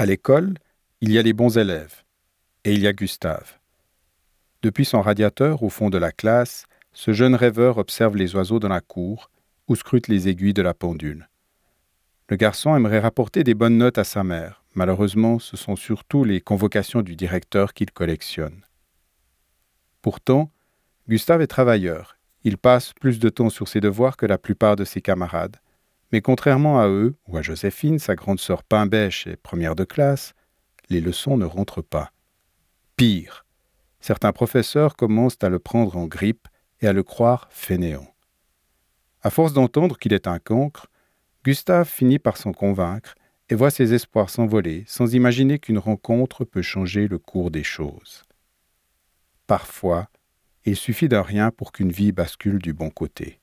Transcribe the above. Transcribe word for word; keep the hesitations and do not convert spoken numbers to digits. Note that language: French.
À l'école, il y a les bons élèves, et il y a Gustave. Depuis son radiateur au fond de la classe, ce jeune rêveur observe les oiseaux dans la cour ou scrute les aiguilles de la pendule. Le garçon aimerait rapporter des bonnes notes à sa mère. Malheureusement, ce sont surtout les convocations du directeur qu'il collectionne. Pourtant, Gustave est travailleur. Il passe plus de temps sur ses devoirs que la plupart de ses camarades. Mais contrairement à eux, ou à Joséphine, sa grande sœur pain-bêche et première de classe, les leçons ne rentrent pas. Pire, certains professeurs commencent à le prendre en grippe et à le croire fainéant. À force d'entendre qu'il est un cancre, Gustave finit par s'en convaincre et voit ses espoirs s'envoler sans imaginer qu'une rencontre peut changer le cours des choses. Parfois, il suffit d'un rien pour qu'une vie bascule du bon côté.